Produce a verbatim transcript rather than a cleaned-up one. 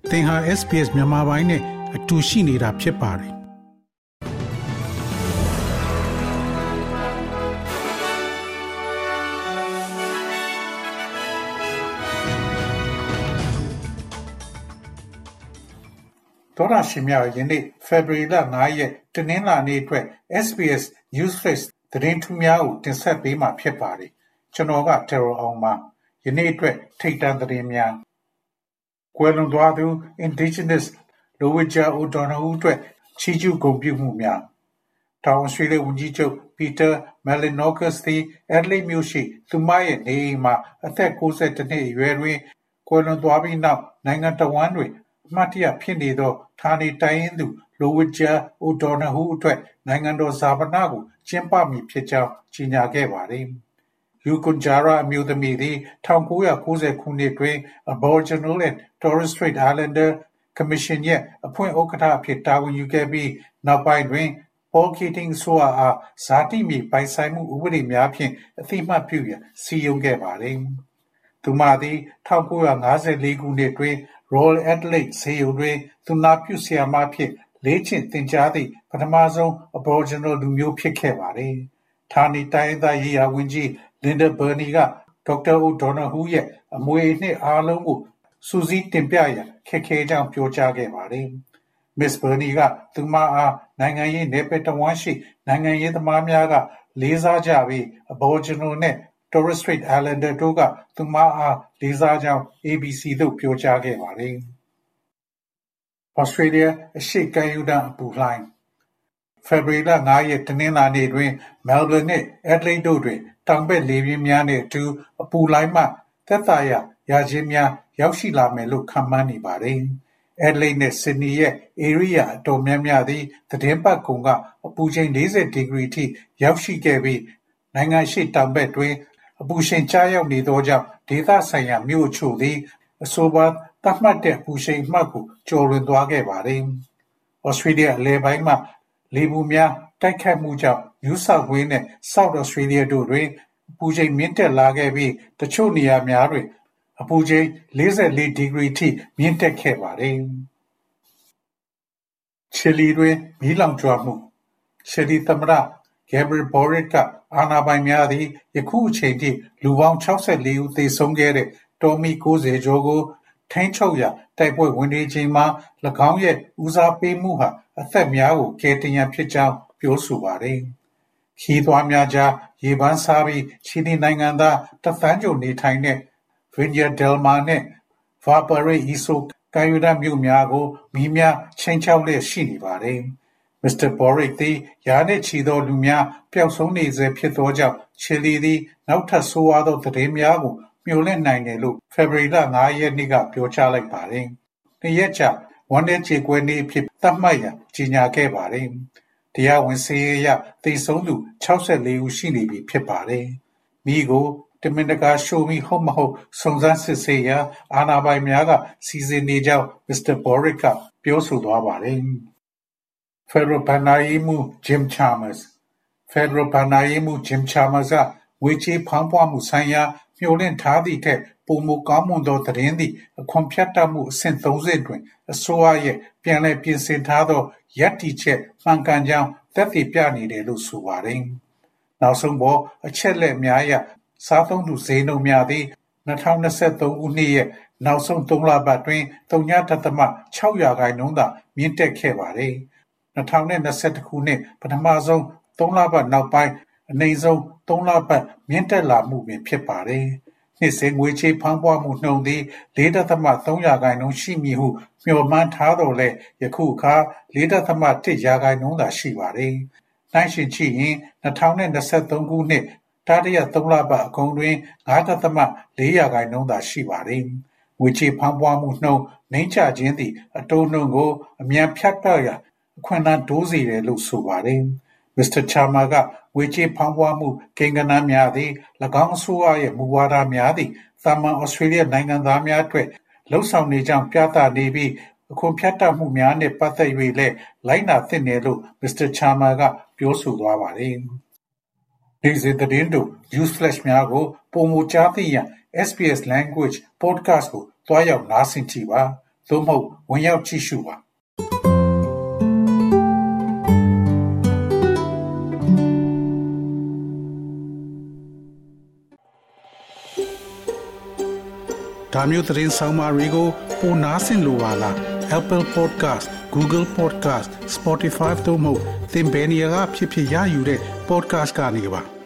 သင်ဟာ เอส พี เอส မြန်မာပိုင်းနဲ့အတူရှိနေတာဖြစ်ပါတယ်။သောတာရှင်များယနေ့ February လ ၅ ရက်တနင်္လာနေ့အတွက် เอส พี เอส News Flash သတင်းထူးများကိုတင်ဆက်ပေးမှာဖြစ်ပါတယ်။ကျွန်တော်က Terror အောင်ပါ။ယနေ့အတွက်ထိပ်တန်းသတင်းများကွယ်လွန်သွားသူ Indigenous လိုဝစ်ဂျာအိုဒေါ်နာဦးအတွက်ချီးကျူးဂုဏ်ပြုမှုများတောင်အော်စတြေးလျဝန်ကြီးချုပ် Peter Malinogus သည် Adelaide မြို့ရှိသူမရဲ့နေအိမ်မှာအသက် ၉၁ နှစ်အရွယ်တွင်ကွယ်လွန်သွားပြီးနောက်နိုင်ငံတော်ဝန်တွင်အမှတ်တရဖြစ်နေသောဌာနေတိုင်းရင်းသူလိုဝစ်ဂျာအိုဒေါ်နာဦးအတွက်နိုင်ငံတော်ဇာပနကိုကျင်းပမည်ဖြစ်ကြောင်းကြေညာခဲ့ပါသည်။ ယူကွန်ဂျာရာအမျိုးသမီးသည်၁၉၉၀ခုနှစ်တွင် Aboriginal and Torres Strait Islander Commission ရဲ့အဖွဲ့ဥက္ကဋ္ဌအဖြစ်တာဝန်ယူခဲ့ပြီးနောက်ပိုင်းတွင် Paul Keating အစိုးရအားဇာတိမြေပိုင်ဆိုင်မှုဥပဒေများဖြင့်အသိအမှတ်ပြုရန်စည်းရုံးခဲ့ပါသည်။သူမသည်၁၉၅၄ခုနှစ်တွင် Royal Adelaide ဆေးရုံတွင်သူနာပြုဆရာမဖြစ်လေ့ကျင့်သင်ကြားသည့်ပထမဆုံး Aboriginal လူမျိုးဖြစ်ခဲ့ပါသည်။ဌာနေတိုင်းရင်းသားရေးရာဝန်ကြီး Linda Burney ကဒေါက်တာအိုဒေါ်နာဦးရဲ့အမွေအနှစ်အားလုံးကိုစုစည်းတင်ပြရန်ခက်ခဲကြောင်းပြောကြားခဲ့ပါတယ်။ Miss Burney ကသူမအားနိုင်ငံရေးနယ်ပယ်တဝန်းရှိနိုင်ငံရေးသမားများကလေးစားကြပြီး Aboriginal နဲ့ Torres Strait Islander တို့ကသူမအားလေးစားကြောင်း A B C သို့ပြောကြားခဲ့ပါတယ်။ Australia အရှေ့ကမ်းရိုးတန်းအပူလှိုင်း February လ ၅ ရက်တနင်္လာနေ့တွင် Melbourne နှင့် Adelaide တို့တွင်တောင်ဘက်လေပြင်းများနှင့်အတူအပူလှိုင်းမှသက်သာရာရခြင်းများရောက်ရှိလာမယ်လို့ခန့်မှန်းနေပါတယ်။ Adelaide နဲ့ Sydney ရဲ့ဧရိယာအတော်များများသည်သီတင်းပတ်ကုန်ကအပူချိန်၄၀ဒီဂရီထိရောက်ရှိခဲ့ပြီးနိုင်ငံအရှေ့တောင်ဘက်တွင်အပူရှိန်ကျရောက်နေသောကြောင့်ဒေသဆိုင်ရာမြို့အချို့သည်အဆိုပါသတ်မှတ်တဲ့အပူရှိန်အမှတ်ကိုကျော်လွန်သွားခဲ့ပါတယ်။ Australia အလယ်ပိုင်းမှလေပူများတိုက်ခတ်မှုကြောင့် New South Wales နဲ့ South Australia တို့တွင်အပူချိန်မြင့်တက်လာခဲ့ပြီးတချို့နေရာများတွင်အပူချိန်၄၄ဒီဂရီထိမြင့်တက်ခဲ့ပါတယ်။ ချီလီတွင်မီးလောင်ကျွမ်းမှုချီလီသမ္မတ Gabriel Boric ကအာဏာပိုင်များသည်ယခုအချိန်ထိလူပေါင်း၆၄ဦးသေဆုံးခဲ့တဲ့တောမီး၉၀ကျော်ကိုထိန်းချုပ်ရာတိုက်ပွဲဝင်နေချိန်မှာ၎င်းရဲ့ဦးစားပေးမှုဟာအသက်များကိုကယ်တင်ရန်ဖြစ်ကြောင်းပြောဆိုပါတယ်။ခရီးသွားများကြားရေပန်းစားပြီးချီလီနိုင်ငံသားတစ်သန်းကျော်နေထိုင်တဲ့Viña del Mar နဲ့ Valparaiso ကမ်းရိုးတန်းမြို့များကိုမီးများခြိမ်းခြောက်လျက်ရှိနေပါတယ်။ မစ္စတာ Boric သည်ရာနဲ့ချီသောလူများပျောက်ဆုံးနေဆဲဖြစ်သောကြောင့်ချီလီသည်နောက်ထပ်ဆိုးဝါးသောသတင်းများကိုမျှော်လင့်နိုင်တယ်လို့ February လ ၅ ရက်နေ့ကပြောကြားလိုက်ပါတယ်။နှစ်ရက်ကြာဝမ်းနည်းကြေကွဲနေ့အဖြစ်သတ်မှတ်ရန်ကြေညာခဲ့ပါတယ်။တရားဝင်စာရင်းအရသေဆုံးသူ၆၄ဦးရှိနေပြီဖြစ်ပါတယ်။မီးကိုတမင်တကာရှို့မီးဟုတ်မဟုတ်စုံစမ်းစစ်ဆေးရန်အာဏာပိုင်များကစီစဉ်နေကြောင်းမစ္စတာ Boric ကပြောဆိုသွားပါတယ်။ Federal ဘဏ္ဍာရေးမှူး Jim Chalmers Federal ဘဏ္ဍာရေးမှူး Jim Chalmers ကငွေကြေးဖောင်းပွမှုဆိုင်ရာမျှော်လင့်ထားသည့်ထက်ပိုမိုကောင်းမွန်သောသတင်းသည်အခွန်ဖြတ်တောက်မှုအဆင့်သုံးဆင့်တွင်အစိုးရရဲ့ပြန်လည်ပြင်ဆင်ထားသောရပ်တည်ချက်မှန်ကန်ကြောင်းသက်သေပြနေတယ်လို့ဆိုပါတယ်။နောက်ဆုံးပေါ်အချက်လက်များအရစားသုံးသူဈေးနှုန်းများသည်၂၀၂၃ခုနှစ်ရဲ့နောက်ဆုံးသုံးလပတ်တွင်ဝ.၆ရာခိုင်နှုန်းသာမြင့်တက်ခဲ့ပါတယ်။၂၀၂၁ခုနှစ်ပထမဆုံးသုံးလပတ်နောက်ပိုင်းအနိမ့်ဆုံးသုံးလပတ်မြင့်တက်လာမှုပင်ဖြစ်ပါတယ်။နှစ်စဉ်ငွေကြေးဖောင်းပွမှုနှုန်းသည်၄.၃ရာခိုင်နှုန်းရှိမည်ဟုမျှော်မှန်းထားသော်လည်းယခုအခါ၄.၁ရာခိုင်နှုန်းသာရှိပါတယ်။နှိုင်းယှဉ်ကြည့်ရင်၂၀၂၃ခုနှစ်တတိယသုံးလပတ်အကုန်တွင်၅.၄ရာခိုင်နှုန်းသာရှိပါတယ်။ငွေကြေးဖောင်းပွမှုနှုန်းနှိမ့်ချခြင်းသည်အတိုးနှုန်းကိုအမြန်ဖြတ်တောက်ရန်အခွင့်အလမ်းတိုးစေတယ်လို့ဆိုပါတယ်။ မစ္စတာ Chalmers ကငွေကြေးဖောင်းပွမှုကိန်းဂဏန်းများသည်၎င်းအစိုးရရဲ့မူဝါဒများသည်သာမန်ဩစတြေးလျနိုင်ငံသားများအတွက်လုပ်ဆောင်နေကြောင်းပြသနေပြီးအခွန်ဖြတ်တောက်မှုများနှင့်ပတ်သက်၍လည်းလိုက်နာသင့်တယ်လို့မစ္စတာ Chalmers ကပြောဆိုသွားပါတယ်။နေ့စဉ်သတင်းတို့ News Flash များကိုပိုမိုကြားသိရန် S B S Language Podcast ကိုတွားရောက်နားဆင်ကြည့်ပါသို့မဟုတ်ဝင်ရောက်ကြည့်ရှုပါဒါမျိုးသတင်းဆောင်မတွေကိုပိုနားဆင်လိုပါလား Apple Podcast, Google Podcast, Spotify တို့မှာသင်ပင်ရာဖြစ်ဖြစ်ရယူတဲ့ podcast ကနေပါ